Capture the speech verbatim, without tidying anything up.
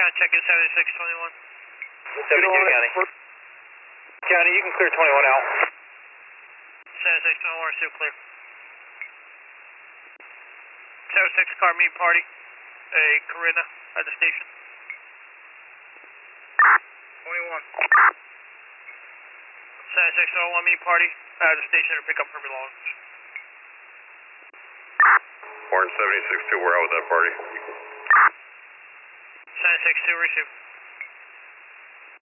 County, check in seventy-six twenty-one. seventy-two County. County, you can clear twenty-one out. seventy-six twenty-one, still clear. seventy-six car meet party, a Corinna at the station. twenty-one. seventy-six twenty-one meet party at the station to pick up her belongings. Orange seventy-six two, where I was at party. seventy-six two, receive.